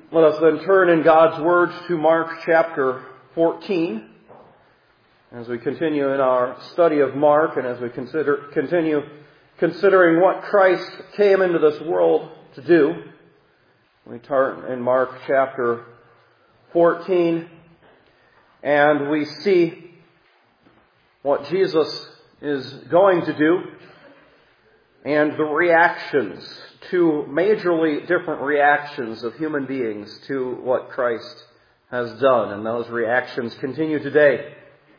Let us then turn in God's Word to Mark chapter 14. As we continue in our study of Mark and as we continue considering what Christ came into this world to do, we turn in Mark chapter 14 and we see what Jesus is going to do and the reactions, two majorly different reactions of human beings to what Christ has done. And those reactions continue today.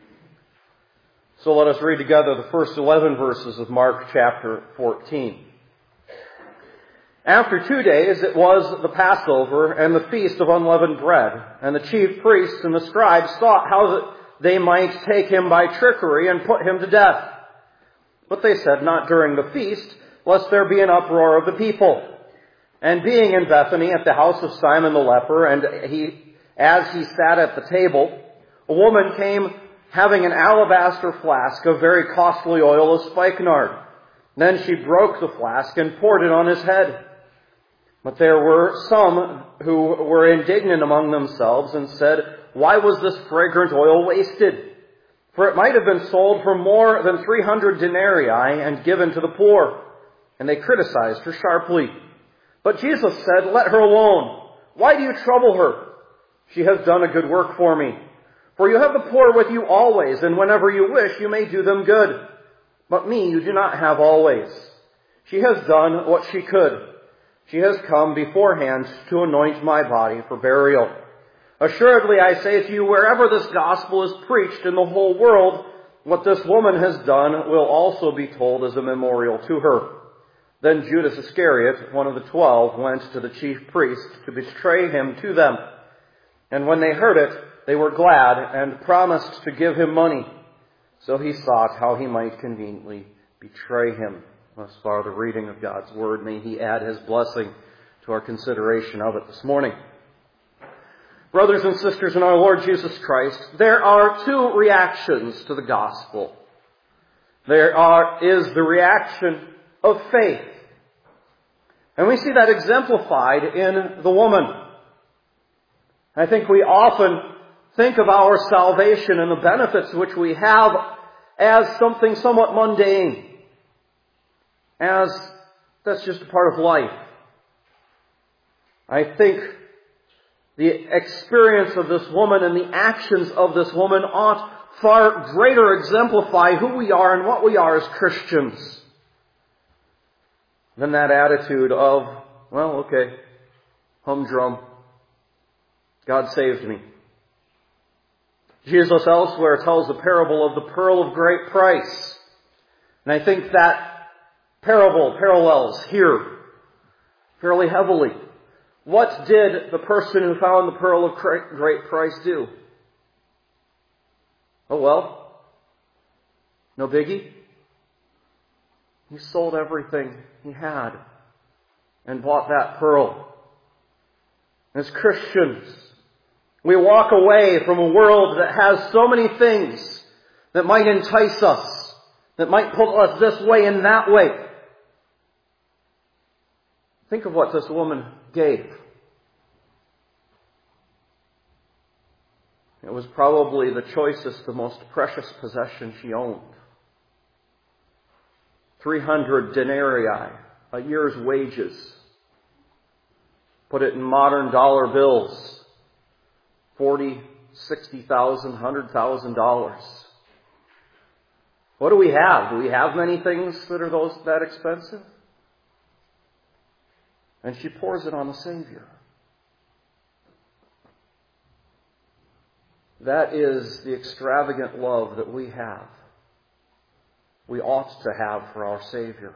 So let us read together the first 11 verses of Mark chapter 14. After 2 days it was the Passover and the feast of unleavened bread, and the chief priests and the scribes sought how that they might take him by trickery and put him to death. But they said, not during the feast, lest there be an uproar of the people. And being in Bethany at the house of Simon the leper, and as he sat at the table, a woman came having an alabaster flask of very costly oil of spikenard. Then she broke the flask and poured it on his head. But there were some who were indignant among themselves and said, why was this fragrant oil wasted? For it might have been sold for more than 300 denarii and given to the poor. And they criticized her sharply. But Jesus said, let her alone. Why do you trouble her? She has done a good work for me. For you have the poor with you always, and whenever you wish, you may do them good. But me you do not have always. She has done what she could. She has come beforehand to anoint my body for burial. Assuredly, I say to you, wherever this gospel is preached in the whole world, what this woman has done will also be told as a memorial to her. Then Judas Iscariot, one of the 12, went to the chief priests to betray him to them. And when they heard it, they were glad and promised to give him money. So he sought how he might conveniently betray him. Thus far the reading of God's Word. May He add His blessing to our consideration of it this morning. Brothers and sisters in our Lord Jesus Christ, there are two reactions to the gospel. There is the reaction of faith. And we see that exemplified in the woman. I think we often think of our salvation and the benefits which we have as something somewhat mundane. As that's just a part of life. I think the experience of this woman and the actions of this woman ought far greater exemplify who we are and what we are as Christians than that attitude of, well, okay, humdrum, God saved me. Jesus elsewhere tells the parable of the pearl of great price. And I think that parable parallels here fairly heavily. What did the person who found the pearl of great price do? Oh well, no biggie. He sold everything he had and bought that pearl. As Christians, we walk away from a world that has so many things that might entice us, that might pull us this way and that way. Think of what this woman gave. It was probably the choicest, the most precious possession she owned. 300 denarii, a year's wages. Put it in modern dollar bills. $40,000, $60,000, $100,000. What do we have? Do we have many things that are that expensive? And she pours it on the Savior. That is the extravagant love that we have. We ought to have for our Savior.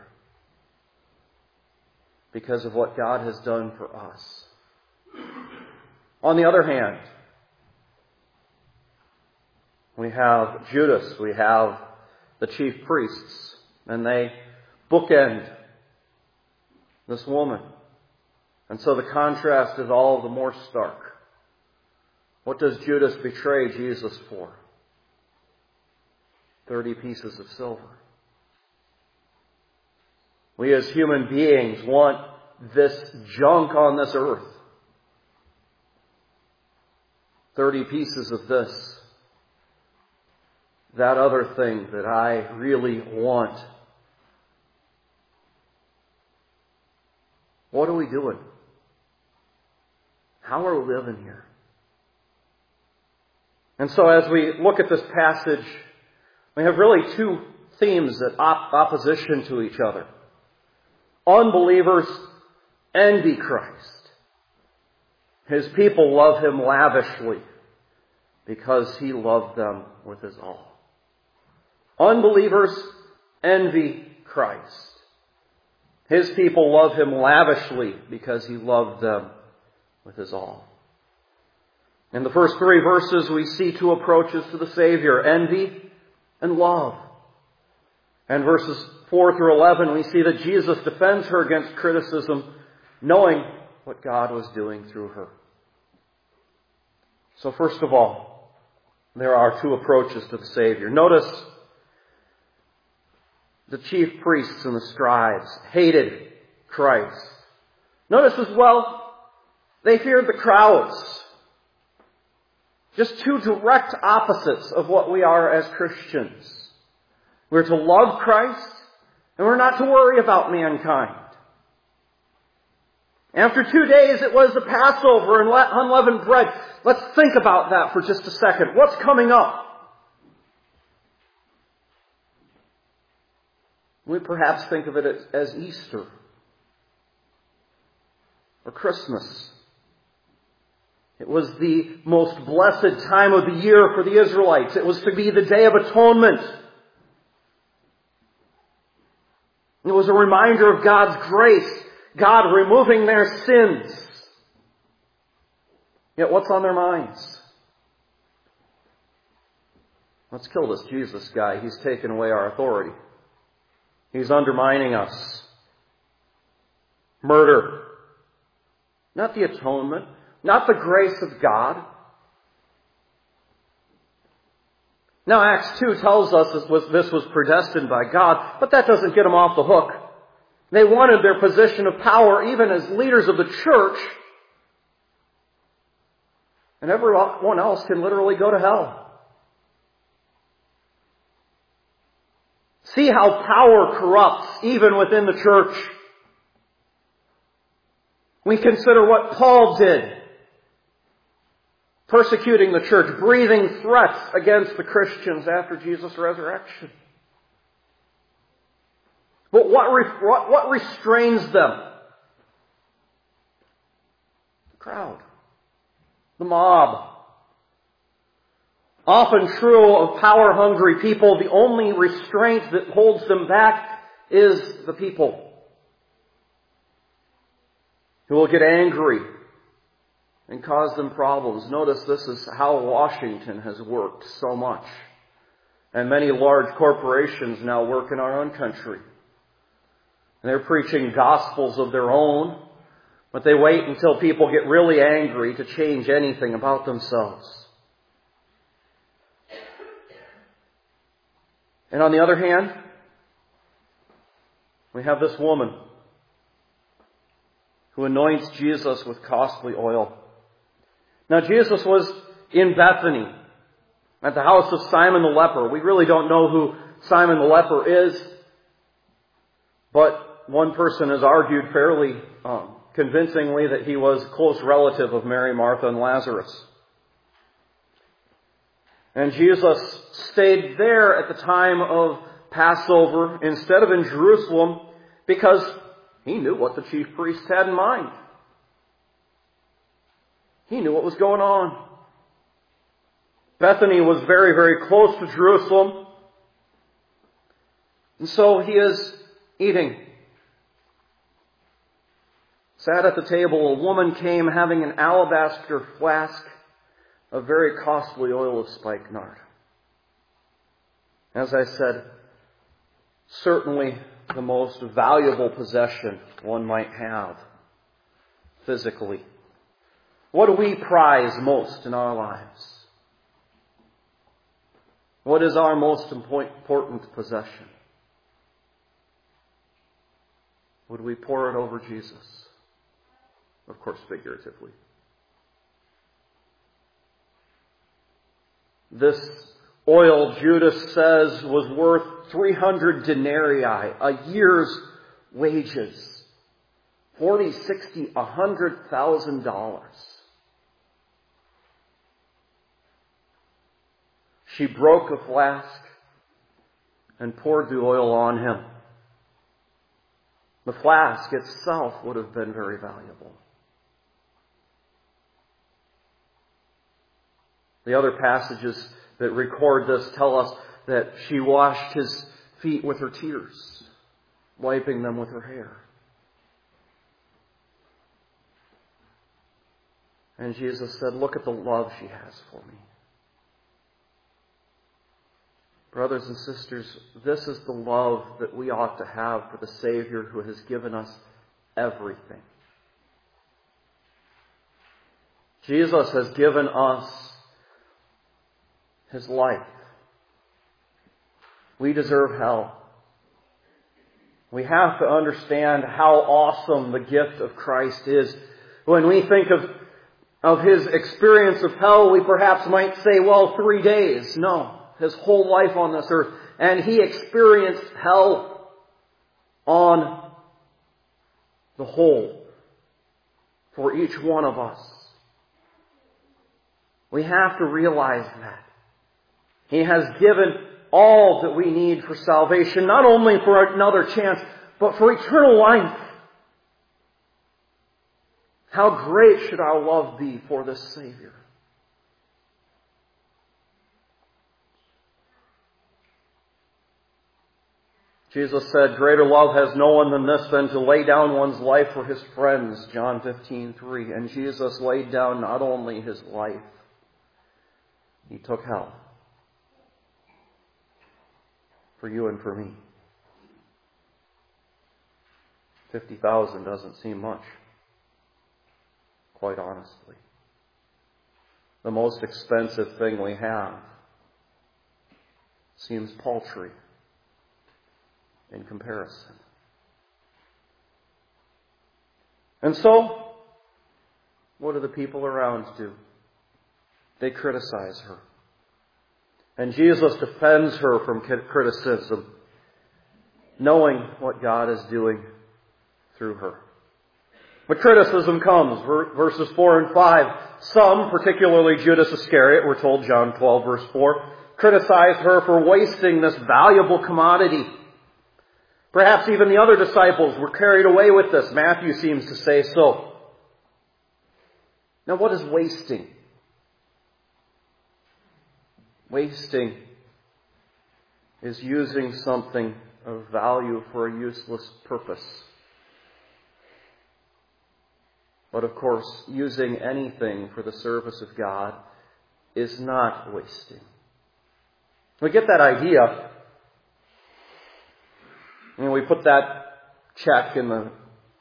Because of what God has done for us. On the other hand, we have Judas, we have the chief priests, and they bookend this woman. And so the contrast is all the more stark. What does Judas betray Jesus for? 30 pieces of silver. We as human beings want this junk on this earth. 30 pieces of this, that other thing that I really want. What are we doing? How are we living here? And so as we look at this passage, we have really two themes at opposition to each other. Unbelievers envy Christ. His people love Him lavishly because He loved them with His all. Unbelievers envy Christ. His people love Him lavishly because He loved them with His all. In the first 3 verses, we see 2 approaches to the Savior, envy and love. And verses 4 through 11, we see that Jesus defends her against criticism, knowing what God was doing through her. So first of all, there are 2 approaches to the Savior. Notice the chief priests and the scribes hated Christ. Notice as well, they feared the crowds. Just 2 direct opposites of what we are as Christians. We're to love Christ, and we're not to worry about mankind. After 2 days, it was the Passover and unleavened bread. Let's think about that for just a second. What's coming up? We perhaps think of it as Easter or Christmas. It was the most blessed time of the year for the Israelites. It was to be the Day of Atonement. It was a reminder of God's grace, God removing their sins. Yet what's on their minds? Let's kill this Jesus guy. He's taken away our authority. He's undermining us. Murder. Not the atonement. Not the grace of God. Now Acts 2 tells us this was predestined by God, but that doesn't get them off the hook. They wanted their position of power even as leaders of the church, and everyone else can literally go to hell. See how power corrupts even within the church. We consider what Paul did. Persecuting the church, breathing threats against the Christians after Jesus' resurrection. But what restrains them? The crowd. The mob. Often true of power-hungry people, the only restraint that holds them back is the people, who will get angry and cause them problems. Notice this is how Washington has worked so much. And many large corporations now work in our own country. And they're preaching gospels of their own, but they wait until people get really angry to change anything about themselves. And on the other hand, we have this woman who anoints Jesus with costly oil. Now, Jesus was in Bethany, at the house of Simon the leper. We really don't know who Simon the leper is, but one person has argued fairly convincingly that he was a close relative of Mary, Martha, and Lazarus. And Jesus stayed there at the time of Passover instead of in Jerusalem because he knew what the chief priests had in mind. He knew what was going on. Bethany was very, very close to Jerusalem. And so he is eating. Sat at the table, a woman came having an alabaster flask of very costly oil of spikenard. As I said, certainly the most valuable possession one might have physically. What do we prize most in our lives? What is our most important possession? Would we pour it over Jesus? Of course, figuratively. This oil, Judas says, was worth 300 denarii, a year's wages. $40,000, $60,000, $100,000. She broke a flask and poured the oil on him. The flask itself would have been very valuable. The other passages that record this tell us that she washed his feet with her tears, wiping them with her hair. And Jesus said, look at the love she has for me. Brothers and sisters, this is the love that we ought to have for the Savior who has given us everything. Jesus has given us His life. We deserve hell. We have to understand how awesome the gift of Christ is. When we think of His experience of hell, we perhaps might say, well, 3 days. No. His whole life on this earth. And He experienced hell on the whole for each one of us. We have to realize that. He has given all that we need for salvation, not only for another chance, but for eternal life. How great should our love be for this Savior? Jesus said, greater love has no one than this, than to lay down one's life for his friends, John 15:3. And Jesus laid down not only His life, He took hell for you and for me. 50,000 doesn't seem much, quite honestly. The most expensive thing we have seems paltry in comparison. And so, what do the people around do? They criticize her. And Jesus defends her from criticism, knowing what God is doing through her. But criticism comes, verses 4 and 5. Some, particularly Judas Iscariot, we're told, John 12, verse 4, criticize her for wasting this valuable commodity. Perhaps even the other disciples were carried away with this. Matthew seems to say so. Now, what is wasting? Wasting is using something of value for a useless purpose. But of course, using anything for the service of God is not wasting. We get that idea. And we put that check in the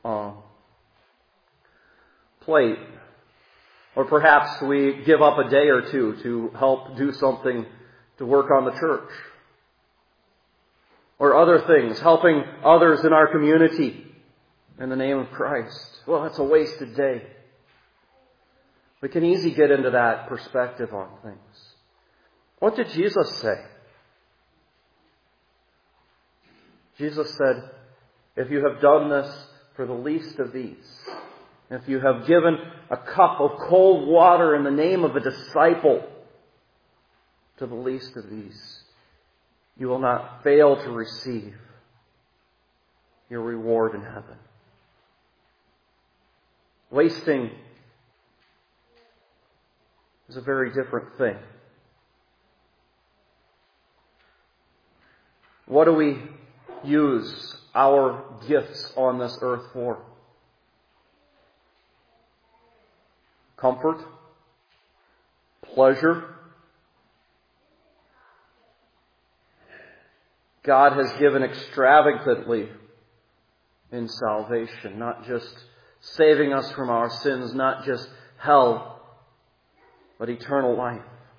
plate. Or perhaps we give up a day or two to help do something to work on the church. Or other things, helping others in our community in the name of Christ. Well, it's a wasted day. We can easily get into that perspective on things. What did Jesus say? Jesus said, if you have done this for the least of these, if you have given a cup of cold water in the name of a disciple to the least of these, you will not fail to receive your reward in heaven. Wasting is a very different thing. What do we use our gifts on this earth for? Comfort? Pleasure? God has given extravagantly in salvation, not just saving us from our sins, not just hell, but eternal life.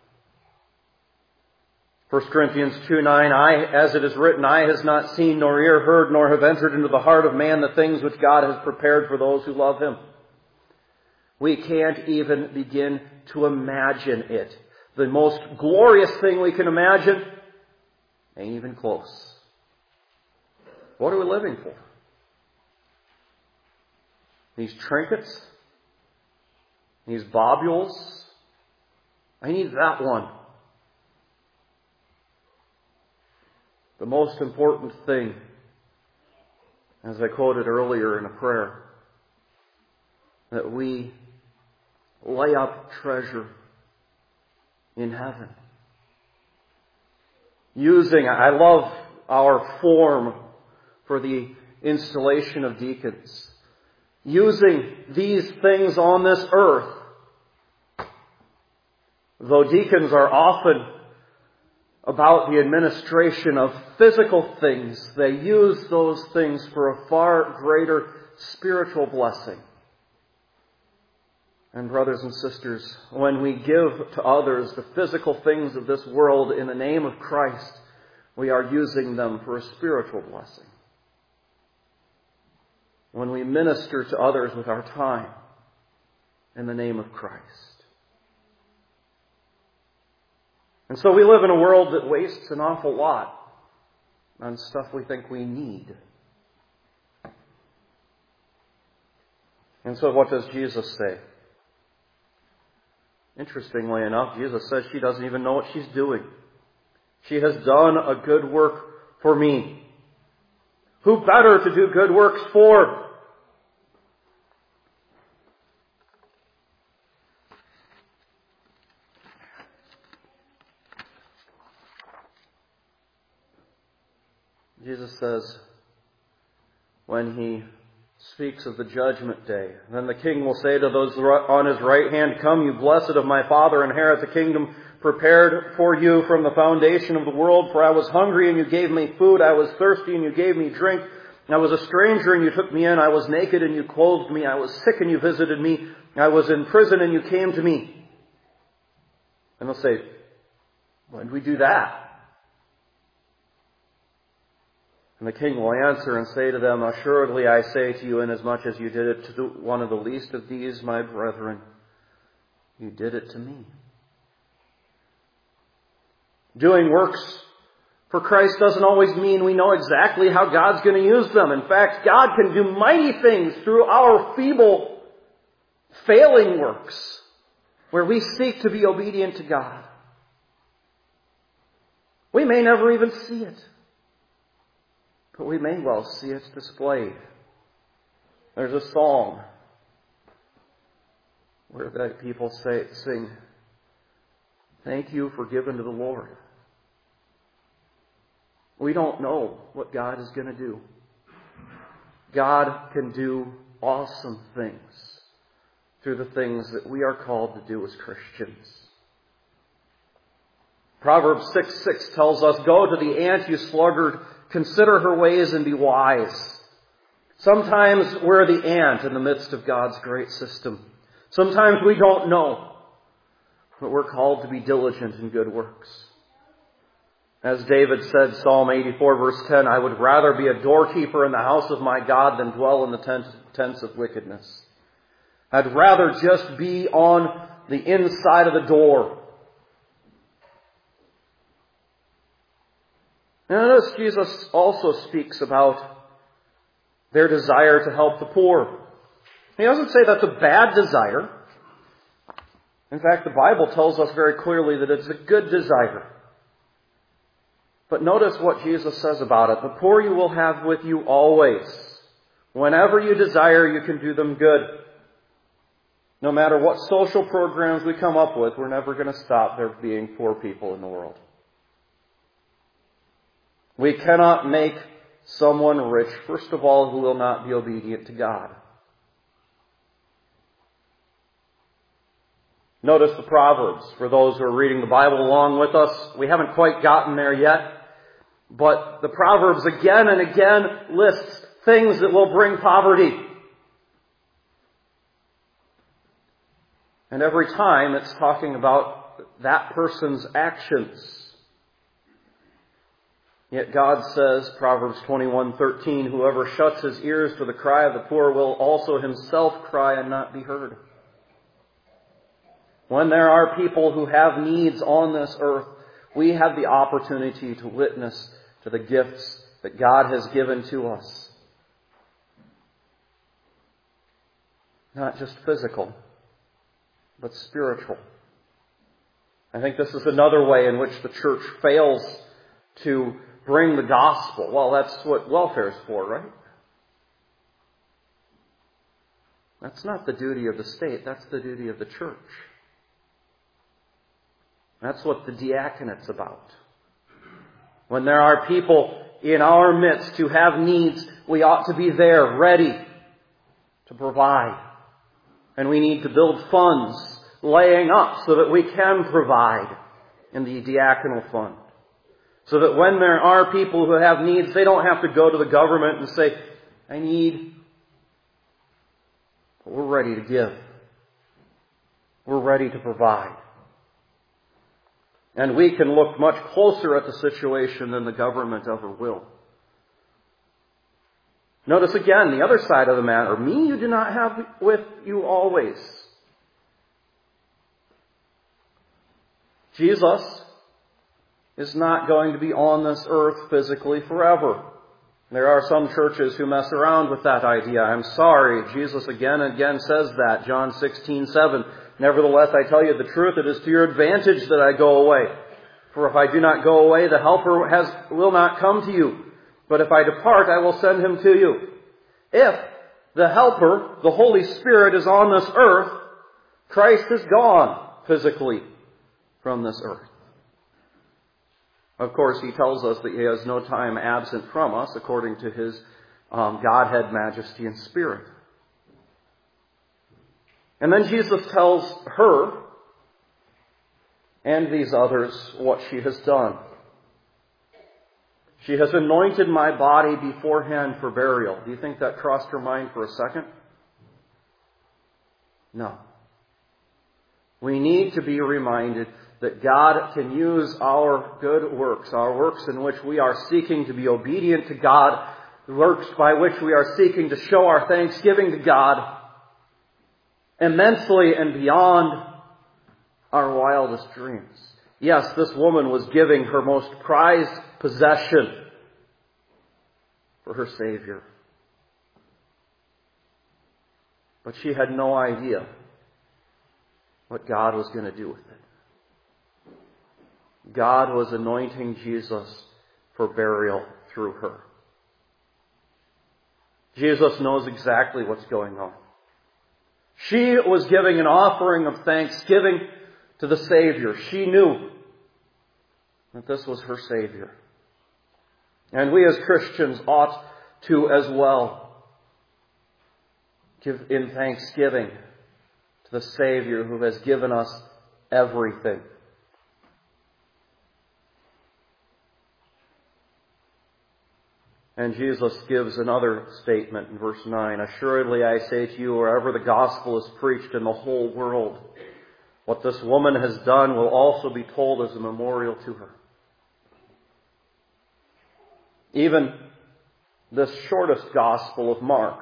1 Corinthians 2:9, as it is written, eye has not seen, nor ear heard, nor have entered into the heart of man the things which God has prepared for those who love Him. We can't even begin to imagine it. the most glorious thing we can imagine? Ain't even close. What are we living for? These trinkets? These bobules? I need that one. The most important thing, as I quoted earlier in a prayer, that we lay up treasure in heaven. I love our form for the installation of deacons. Using these things on this earth, though deacons are often about the administration of physical things, they use those things for a far greater spiritual blessing. And brothers and sisters, when we give to others the physical things of this world in the name of Christ, we are using them for a spiritual blessing. When we minister to others with our time in the name of Christ. And so we live in a world that wastes an awful lot on stuff we think we need. And so what does Jesus say? Interestingly enough, Jesus says she doesn't even know what she's doing. She has done a good work for me. Who better to do good works for? Jesus says, when He speaks of the judgment day, then the King will say to those on His right hand, "Come, you blessed of my Father, inherit the kingdom prepared for you from the foundation of the world. For I was hungry, and you gave me food. I was thirsty, and you gave me drink. I was a stranger, and you took me in. I was naked, and you clothed me. I was sick, and you visited me. I was in prison, and you came to me." And they'll say, "When did we do that?" And the King will answer and say to them, "Assuredly I say to you, inasmuch as you did it to one of the least of these, my brethren, you did it to me." Doing works for Christ doesn't always mean we know exactly how God's going to use them. In fact, God can do mighty things through our feeble, failing works, where we seek to be obedient to God. We may never even see it, but we may well see it displayed. There's a song where the people sing, "Thank you for giving to the Lord." We don't know what God is going to do. God can do awesome things through the things that we are called to do as Christians. Proverbs 6:6 tells us, "Go to the ant, you sluggard, consider her ways and be wise." Sometimes we're the ant in the midst of God's great system. Sometimes we don't know, but we're called to be diligent in good works. As David said, Psalm 84 verse 10, "I would rather be a doorkeeper in the house of my God than dwell in the tents of wickedness." I'd rather just be on the inside of the door. And notice Jesus also speaks about their desire to help the poor. He doesn't say that's a bad desire. In fact, the Bible tells us very clearly that it's a good desire. But notice what Jesus says about it. "The poor you will have with you always. Whenever you desire, you can do them good." No matter what social programs we come up with, we're never going to stop there being poor people in the world. We cannot make someone rich, first of all, who will not be obedient to God. Notice the Proverbs. For those who are reading the Bible along with us, we haven't quite gotten there yet. But the Proverbs again and again lists things that will bring poverty. And every time it's talking about that person's actions. Yet God says, Proverbs 21:13, "Whoever shuts his ears to the cry of the poor will also himself cry and not be heard." When there are people who have needs on this earth, we have the opportunity to witness to the gifts that God has given to us. Not just physical, but spiritual. I think this is another way in which the church fails to bring the gospel. Well, that's what welfare is for, right? That's not the duty of the state. That's the duty of the church. That's what the diaconate's about. When there are people in our midst who have needs, we ought to be there, ready to provide. And we need to build funds, laying up so that we can provide in the diaconal fund. So that when there are people who have needs, they don't have to go to the government and say, I need. But we're ready to give. We're ready to provide. And we can look much closer at the situation than the government ever will. Notice again, the other side of the matter. Me you do not have with you always. Jesus is not going to be on this earth physically forever. There are some churches who mess around with that idea. I'm sorry. Jesus again and again says that. John 16:7. Nevertheless, I tell you the truth, it is to your advantage that I go away. For if I do not go away, the Helper will not come to you. But if I depart, I will send him to you. If the Helper, the Holy Spirit, is on this earth, Christ is gone physically from this earth. Of course, he tells us that he has no time absent from us according to his Godhead, majesty, and spirit. And then Jesus tells her and these others what she has done. She has anointed my body beforehand for burial. Do you think that crossed her mind for a second? No. We need to be reminded that God can use our good works, our works in which we are seeking to be obedient to God, the works by which we are seeking to show our thanksgiving to God, immensely and beyond our wildest dreams. Yes, this woman was giving her most prized possession for her Savior. But she had no idea what God was going to do with it. God was anointing Jesus for burial through her. Jesus knows exactly what's going on. She was giving an offering of thanksgiving to the Savior. She knew that this was her Savior. And we as Christians ought to as well give in thanksgiving to the Savior who has given us everything. And Jesus gives another statement in verse 9. Assuredly I say to you, wherever the gospel is preached in the whole world, what this woman has done will also be told as a memorial to her. Even this shortest gospel of Mark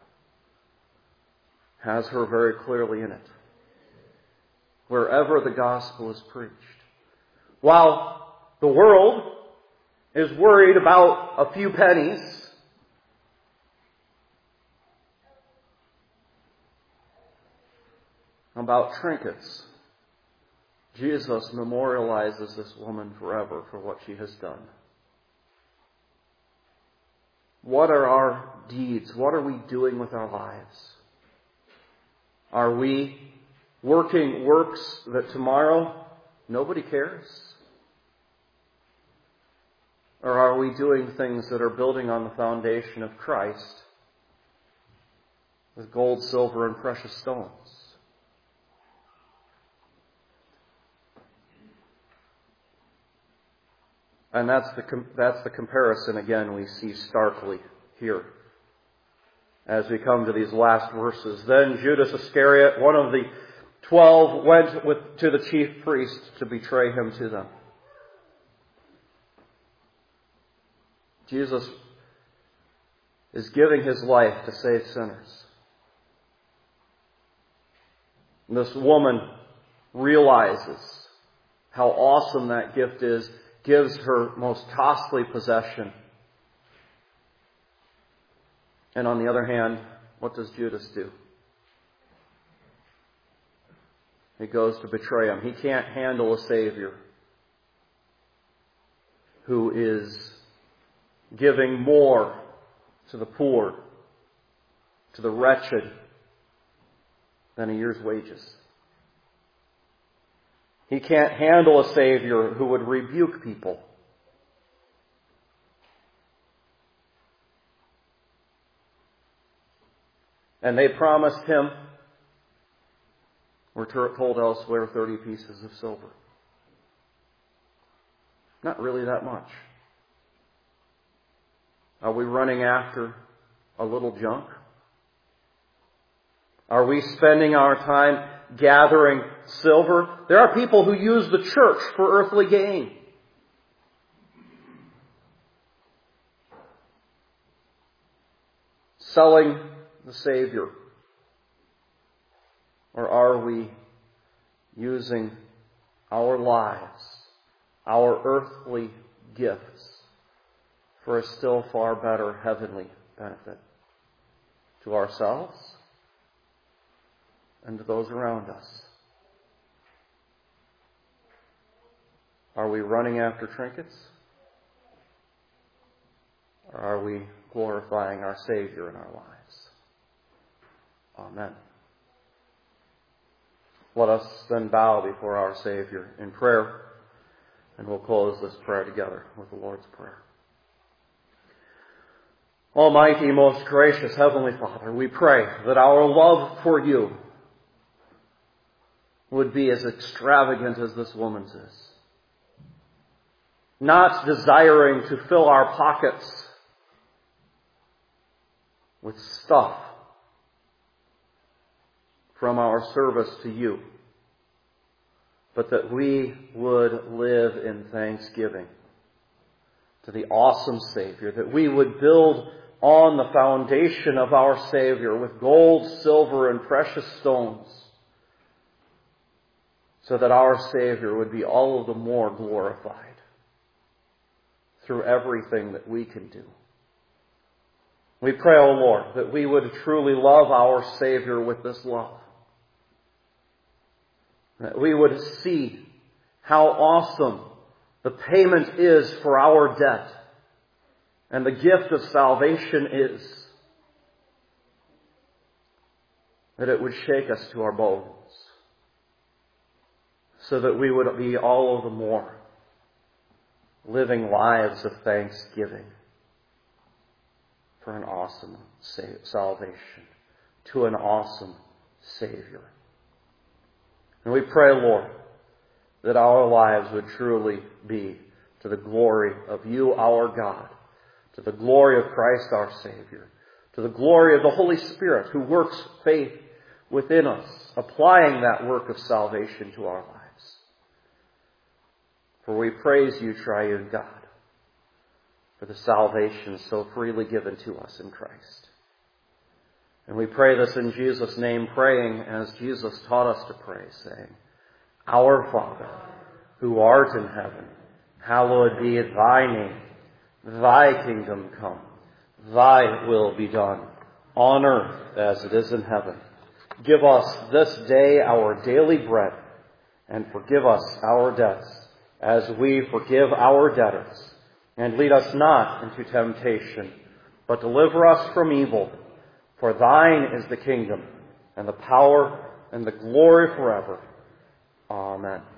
has her very clearly in it. Wherever the gospel is preached. While the world is worried about a few pennies, about trinkets, Jesus memorializes this woman forever for what she has done. What are our deeds? What are we doing with our lives? Are we working works that tomorrow nobody cares? Or are we doing things that are building on the foundation of Christ with gold, silver, and precious stones? And that's the comparison, again, we see starkly here as we come to these last verses. Then Judas Iscariot, one of the 12, went to the chief priests to betray him to them. Jesus is giving his life to save sinners. And this woman realizes how awesome that gift is, gives her most costly possession. And on the other hand, what does Judas do? He goes to betray him. He can't handle a Savior who is giving more to the poor, to the wretched, than a year's wages. He can't handle a Savior who would rebuke people. And they promised him, we're told elsewhere, 30 pieces of silver. Not really that much. Are we running after a little junk? Are we spending our time gathering silver? There are people who use the church for earthly gain. Selling the Savior. Or are we using our lives, our earthly gifts, for a still far better heavenly benefit to ourselves and to those around us? Are we running after trinkets? Or are we glorifying our Savior in our lives? Amen. Let us then bow before our Savior in prayer, and we'll close this prayer together with the Lord's Prayer. Almighty, most gracious Heavenly Father, we pray that our love for you would be as extravagant as this woman's is. Not desiring to fill our pockets with stuff from our service to you, but that we would live in thanksgiving to the awesome Savior, that we would build on the foundation of our Savior with gold, silver, and precious stones, so that our Savior would be all of the more glorified through everything that we can do. We pray, O Lord, that we would truly love our Savior with this love. That we would see how awesome the payment is for our debt and the gift of salvation is. That it would shake us to our bones, so that we would be all of the more living lives of thanksgiving for an awesome salvation, to an awesome Savior. And we pray, Lord, that our lives would truly be to the glory of you, our God, to the glory of Christ, our Savior, to the glory of the Holy Spirit who works faith within us, applying that work of salvation to our lives. For we praise you, Triune God, for the salvation so freely given to us in Christ. And we pray this in Jesus' name, praying as Jesus taught us to pray, saying, Our Father, who art in heaven, hallowed be thy name. Thy kingdom come. Thy will be done, on earth as it is in heaven. Give us this day our daily bread, and forgive us our debts, as we forgive our debtors. And lead us not into temptation, but deliver us from evil. For thine is the kingdom, and the power, and the glory forever. Amen.